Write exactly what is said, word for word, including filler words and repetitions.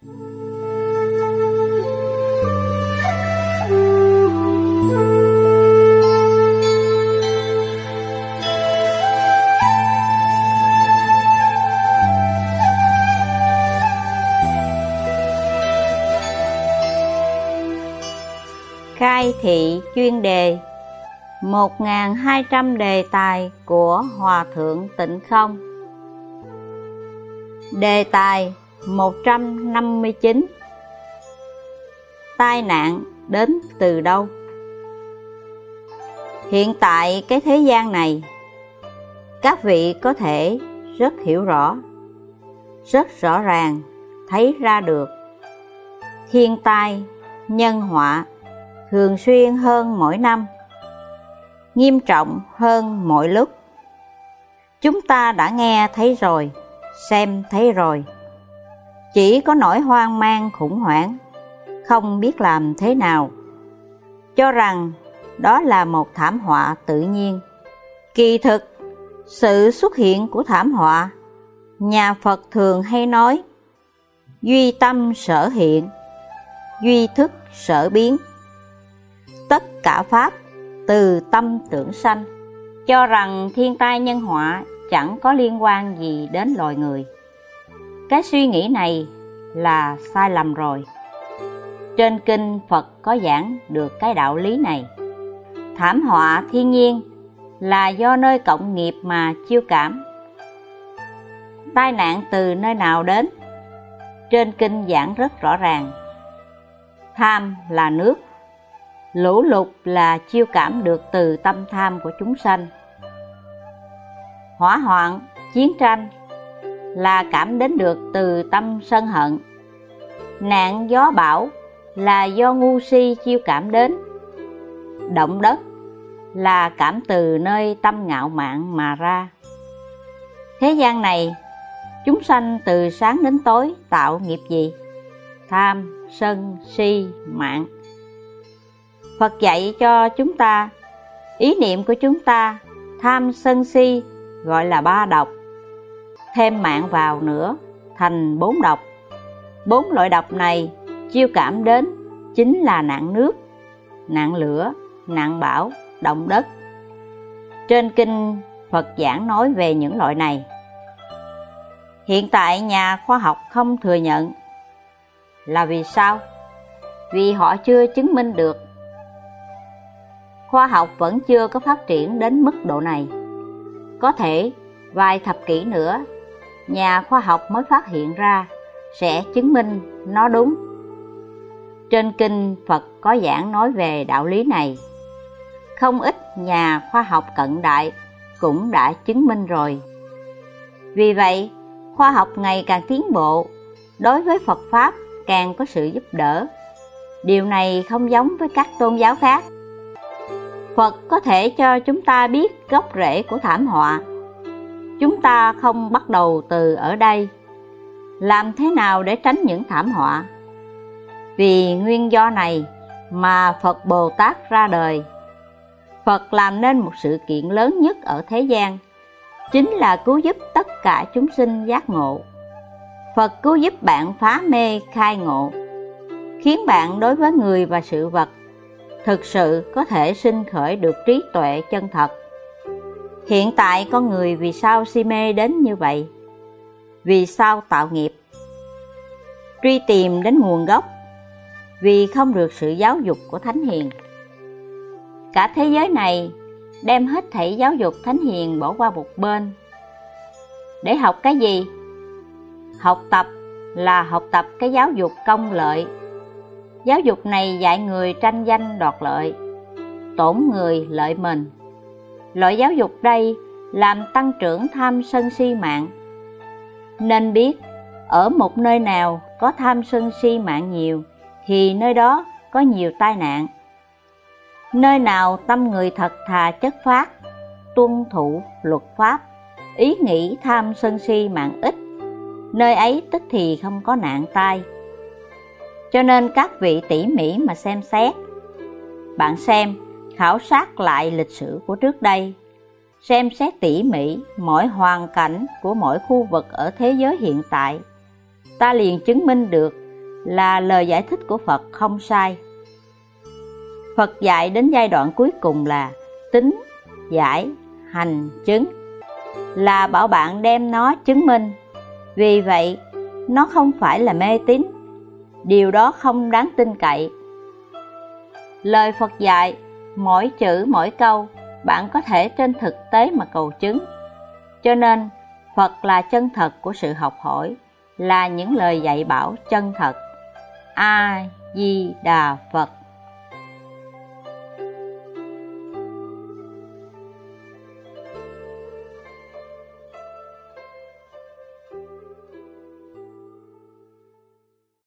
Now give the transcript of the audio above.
Khai thị chuyên đề một nghìn hai trăm đề tài của Hòa Thượng Tịnh Không. Đề tài một trăm năm mươi chín. Tai nạn đến từ đâu? Hiện tại cái thế gian này, các vị có thể rất hiểu rõ, rất rõ ràng thấy ra được thiên tai, nhân họa thường xuyên hơn mỗi năm, nghiêm trọng hơn mỗi lúc. Chúng ta đã nghe thấy rồi, xem thấy rồi. Chỉ có nỗi hoang mang khủng hoảng, không biết làm thế nào, cho rằng đó là một thảm họa tự nhiên. Kỳ thực, sự xuất hiện của thảm họa, nhà Phật thường hay nói, duy tâm sở hiện, duy thức sở biến. Tất cả pháp từ tâm tưởng sanh, cho rằng thiên tai nhân họa chẳng có liên quan gì đến loài người. Cái suy nghĩ này là sai lầm rồi. Trên kinh Phật có giảng được cái đạo lý này. Thảm họa thiên nhiên là do nơi cộng nghiệp mà chiêu cảm. Tai nạn từ nơi nào đến? Trên kinh giảng rất rõ ràng. Tham là nước, lũ lụt là chiêu cảm được từ tâm tham của chúng sanh. Hỏa hoạn, chiến tranh là cảm đến được từ tâm sân hận. Nạn gió bão là do ngu si chiêu cảm đến. Động đất là cảm từ nơi tâm ngạo mạn mà ra. Thế gian này, chúng sanh từ sáng đến tối tạo nghiệp gì? Tham, sân, si, mạn. Phật dạy cho chúng ta, ý niệm của chúng ta, tham sân si gọi là ba độc. Thêm mạng vào nữa, thành bốn độc. Bốn loại độc này chiêu cảm đến chính là nạn nước, nạn lửa, nạn bão, động đất. Trên kinh Phật giảng nói về những loại này. Hiện tại nhà khoa học không thừa nhận. Là vì sao? Vì họ chưa chứng minh được. Khoa học vẫn chưa có phát triển đến mức độ này. Có thể vài thập kỷ nữa, nhà khoa học mới phát hiện ra, sẽ chứng minh nó đúng. Trên kinh Phật có giảng nói về đạo lý này. Không ít nhà khoa học cận đại cũng đã chứng minh rồi. Vì vậy, khoa học ngày càng tiến bộ, đối với Phật Pháp càng có sự giúp đỡ. Điều này không giống với các tôn giáo khác. Phật có thể cho chúng ta biết gốc rễ của thảm họa. Chúng ta không bắt đầu từ ở đây. Làm thế nào để tránh những thảm họa? Vì nguyên do này mà Phật Bồ Tát ra đời. Phật làm nên một sự kiện lớn nhất ở thế gian, chính là cứu giúp tất cả chúng sinh giác ngộ. Phật cứu giúp bạn phá mê khai ngộ, khiến bạn đối với người và sự vật thực sự có thể sinh khởi được trí tuệ chân thật. Hiện tại con người vì sao si mê đến như vậy? Vì sao tạo nghiệp? Truy tìm đến nguồn gốc, vì không được sự giáo dục của Thánh Hiền. Cả thế giới này đem hết thảy giáo dục Thánh Hiền bỏ qua một bên. Để học cái gì? Học tập là học tập cái giáo dục công lợi. Giáo dục này dạy người tranh danh đoạt lợi, tổn người lợi mình. Loại giáo dục đây làm tăng trưởng tham sân si mạng. Nên biết, ở một nơi nào có tham sân si mạng nhiều, thì nơi đó có nhiều tai nạn. Nơi nào tâm người thật thà chất phác, tuân thủ luật pháp, ý nghĩ tham sân si mạng ít, nơi ấy tức thì không có nạn tai. Cho nên các vị tỉ mỉ mà xem xét. Bạn xem, khảo sát lại lịch sử của trước đây, xem xét tỉ mỉ mỗi hoàn cảnh của mỗi khu vực ở thế giới hiện tại, ta liền chứng minh được là lời giải thích của Phật không sai. Phật dạy đến giai đoạn cuối cùng là tín, giải, hành, chứng, là bảo bạn đem nó chứng minh. Vì vậy, nó không phải là mê tín, điều đó không đáng tin cậy. Lời Phật dạy, mỗi chữ mỗi câu, bạn có thể trên thực tế mà cầu chứng. Cho nên, Phật là chân thật của sự học hỏi, là những lời dạy bảo chân thật. A Di Đà Phật.